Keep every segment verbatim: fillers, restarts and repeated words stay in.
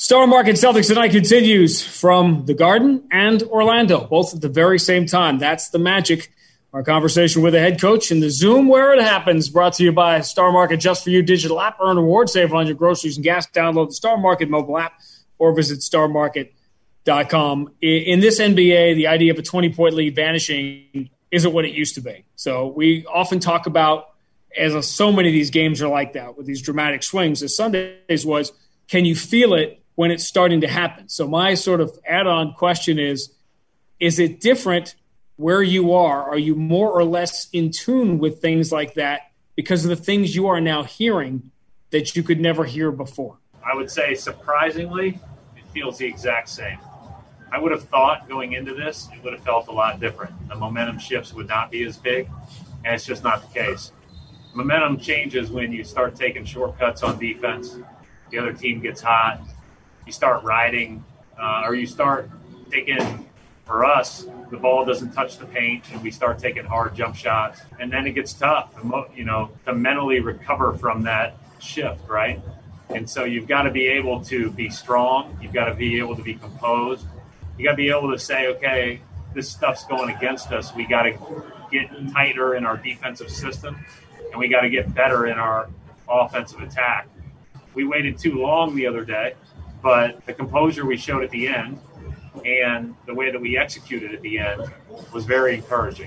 Star Market Celtics tonight continues from the Garden and Orlando, both at the very same time. That's the magic. Our conversation with the head coach in the Zoom where it happens, brought to you by Star Market Just For You digital app. Earn rewards, save on your groceries and gas. Download the Star Market mobile app or visit star market dot com. In this N B A, the idea of a twenty-point lead vanishing isn't what it used to be. So we often talk about, as so many of these games are like that, with these dramatic swings. The Sundays was, can you feel it when it's starting to happen? So my sort of add-on question is, is it different where you are? Are you more or less in tune with things like that because of the things you are now hearing that you could never hear before? I would say, surprisingly, it feels the exact same. I would have thought going into this, it would have felt a lot different. The momentum shifts would not be as big, and it's just not the case. Momentum changes when you start taking shortcuts on defense. The other team gets hot. You start riding, uh, or you start taking, for us, the ball doesn't touch the paint, and we start taking hard jump shots. And then it gets tough, you know, to mentally recover from that shift, right? And so you've got to be able to be strong. You've got to be able to be composed. You got to be able to say, okay, this stuff's going against us. We got to get tighter in our defensive system, and we got to get better in our offensive attack. We waited too long the other day, but the composure we showed at the end and the way that we executed at the end was very encouraging.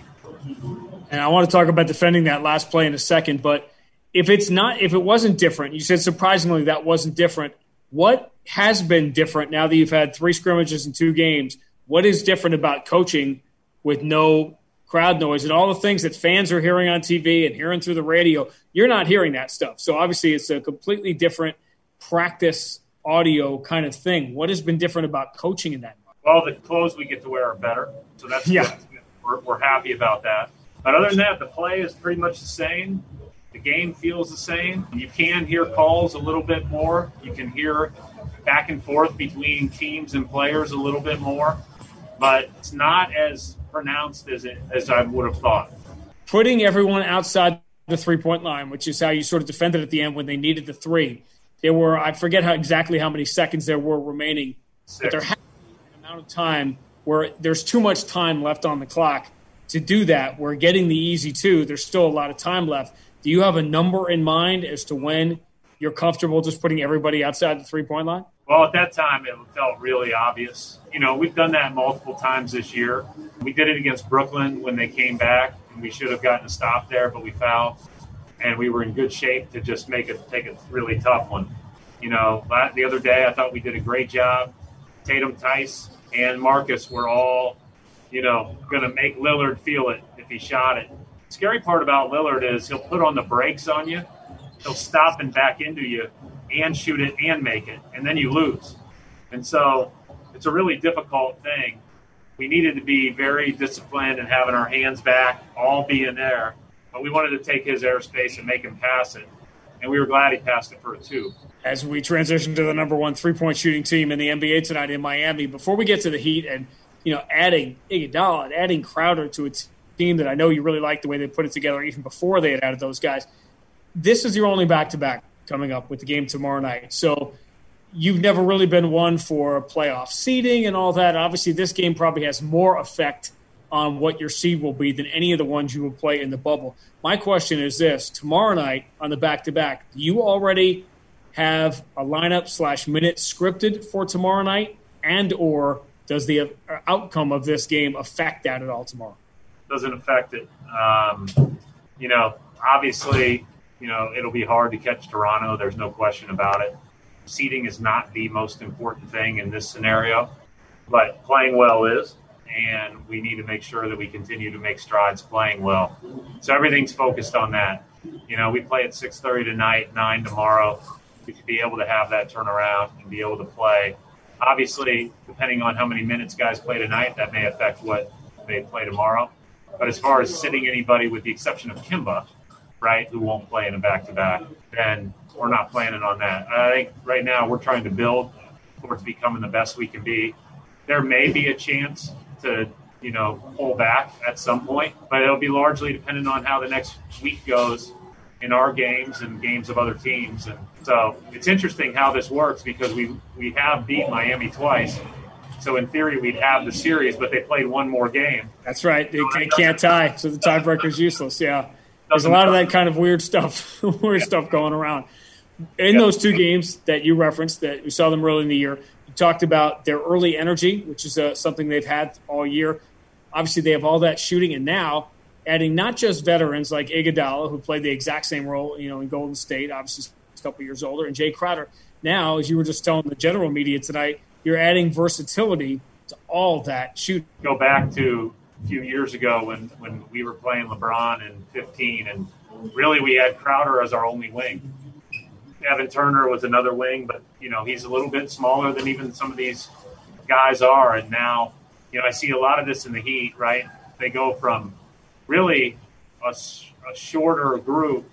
And I want to talk about defending that last play in a second, but if it's not, if it wasn't different, you said surprisingly that wasn't different. What has been different now that you've had three scrimmages in two games? What is different about coaching with no crowd noise and all the things that fans are hearing on T V and hearing through the radio? You're not hearing that stuff. So obviously it's a completely different practice audio kind of thing. What has been different about coaching in that? Well, the clothes we get to wear are better, so that's yeah. good. We're, we're happy about that. But other than that, the play is pretty much the same. The game feels the same. You can hear calls a little bit more. You can hear back and forth between teams and players a little bit more, but it's not as pronounced as it as I would have thought. Putting everyone outside the three-point line, which is how you sort of defended at the end when they needed the three. There were, I forget how exactly how many seconds there were remaining, Six. but there has been an amount of time where there's too much time left on the clock to do that. We're getting the easy two. There's still a lot of time left. Do you have a number in mind as to when you're comfortable just putting everybody outside the three-point line? Well, at that time, it felt really obvious. You know, we've done that multiple times this year. We did it against Brooklyn when they came back, and we should have gotten a stop there, but we fouled. And we were in good shape to just make it take a really tough one. You know, the other day I thought we did a great job. Tatum, Tice, and Marcus were all, you know, going to make Lillard feel it if he shot it. The scary part about Lillard is he'll put on the brakes on you. He'll stop and back into you and shoot it and make it, and then you lose. And so it's a really difficult thing. We needed to be very disciplined and having our hands back, all being there. But we wanted to take his airspace and make him pass it. And we were glad he passed it for a two. As we transition to the number one three-point shooting team in the N B A tonight in Miami, before we get to the Heat and, you know, adding Iguodala and adding Crowder to a team that I know you really like the way they put it together even before they had added those guys, this is your only back-to-back coming up with the game tomorrow night. So you've never really been one for playoff seeding and all that. Obviously, this game probably has more effect on what your seed will be than any of the ones you will play in the bubble. My question is this. Tomorrow night on the back-to-back, do you already have a lineup slash minute scripted for tomorrow night, and or does the outcome of this game affect that at all tomorrow? Doesn't affect it. Um, you know, obviously, you know, it'll be hard to catch Toronto. There's no question about it. Seeding is not the most important thing in this scenario, but playing well is. And we need to make sure that we continue to make strides playing well. So everything's focused on that. You know, we play at six thirty tonight, nine tomorrow. We should be able to have that turnaround and be able to play. Obviously, depending on how many minutes guys play tonight, that may affect what they play tomorrow. But as far as sitting anybody, with the exception of Kimba, right, who won't play in a back-to-back, then we're not planning on that. I think right now we're trying to build towards becoming the best we can be. There may be a chance to, you know, pull back at some point, but it'll be largely dependent on how the next week goes in our games and games of other teams. And So it's interesting how this works because we, we have beat Miami twice. So in theory, we'd have the series, but they played one more game. That's right. They, they can't tie, so the tiebreaker is useless. Yeah, there's a lot of that kind of weird stuff, weird yeah. stuff going around. In yeah. those two games that you referenced, that we saw them early in the year, you talked about their early energy, which is uh, something they've had all year. Obviously, they have all that shooting, and now adding not just veterans like Iguodala, who played the exact same role, you know, in Golden State, obviously a couple years older, and Jay Crowder. Now, as you were just telling the general media tonight, you're adding versatility to all that shooting. Go back to a few years ago when, when we were playing LeBron in fifteen, and really we had Crowder as our only wing. Evan Turner was another wing, but, you know, he's a little bit smaller than even some of these guys are. And now, you know, I see a lot of this in the Heat, right? They go from really a, a shorter group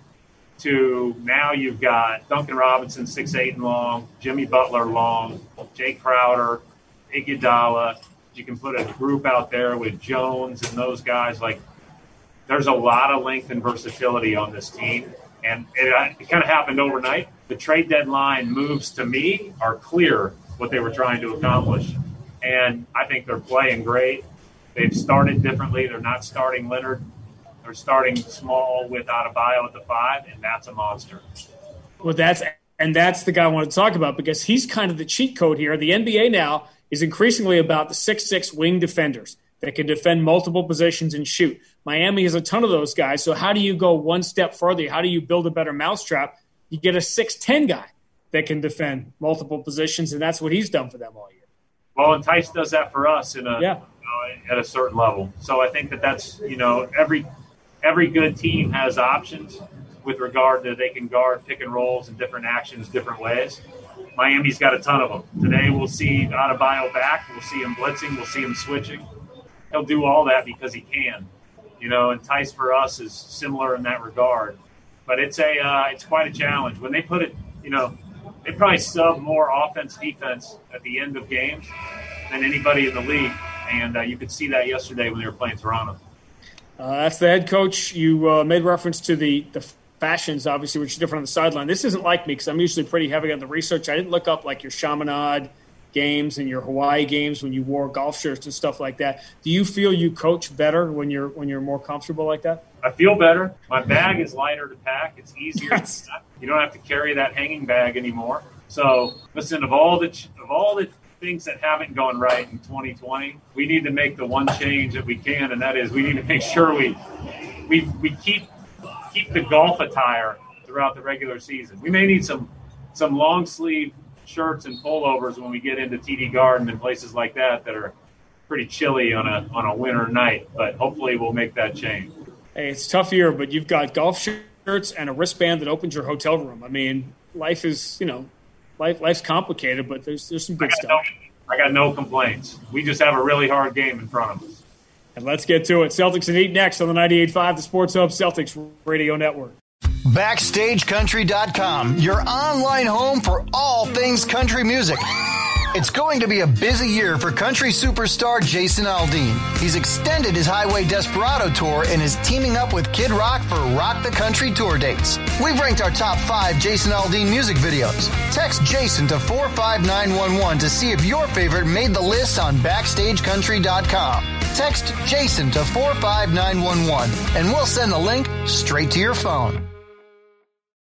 to now you've got Duncan Robinson, six eight and long, Jimmy Butler long, Jay Crowder, Iguodala. You can put a group out there with Jones and those guys. Like, there's a lot of length and versatility on this team. And it, it kind of happened overnight. The trade deadline moves, to me, are clear what they were trying to accomplish. And I think they're playing great. They've started differently. They're not starting Leonard. They're starting small with Adebayo at the five, and that's a monster. Well, that's and that's the guy I want to talk about because he's kind of the cheat code here. The N B A now is increasingly about the six six wing defenders that can defend multiple positions and shoot. Miami has a ton of those guys. So how do you go one step further? How do you build a better mousetrap? You get a six ten guy that can defend multiple positions, and that's what he's done for them all year. Well, and Tice does that for us in a yeah. you know, at a certain level. So I think that that's, you know, every every good team has options with regard to they can guard pick and rolls and different actions different ways. Miami's got a ton of them. Today we'll see Adebayo back. We'll see him blitzing. We'll see him switching. He'll do all that because he can. You know, and Tice for us is similar in that regard. But it's a uh, it's quite a challenge. When they put it, you know, they probably sub more offense, defense at the end of games than anybody in the league. And uh, you could see that yesterday when they were playing Toronto. Uh, that's the head coach. You uh, made reference to the, the fashions, obviously, which is different on the sideline. This isn't like me because I'm usually pretty heavy on the research. I didn't look up like your Chaminade games and your Hawaii games when you wore golf shirts and stuff like that. Do you feel you coach better when you're when you're more comfortable like that? I feel better. My bag is lighter to pack. It's easier to pack. You don't have to carry that hanging bag anymore. So, listen, of all the of all the things that haven't gone right in twenty twenty, we need to make the one change that we can, and that is we need to make sure we we we keep keep the golf attire throughout the regular season. We may need some some long sleeve shirts and pullovers when we get into T D Garden and places like that that are pretty chilly on a on a winter night, but hopefully we'll make that change. Hey, it's a tough year, but you've got golf shirts and a wristband that opens your hotel room. I mean, life is, you know, life life's complicated, but there's there's some good I stuff. No, I got no complaints. We just have a really hard game in front of us. And let's get to it. Celtics and Heat next on the ninety-eight point five, the Sports Hub Celtics Radio Network. Backstage Country dot com, your online home for all things country music. It's going to be a busy year for country superstar Jason Aldean. He's extended his Highway Desperado tour and is teaming up with Kid Rock for Rock the Country tour dates. We've ranked our top five Jason Aldean music videos. Text Jason to four five nine one one to see if your favorite made the list on Backstage Country dot com. Text Jason to four five nine one one and we'll send the link straight to your phone.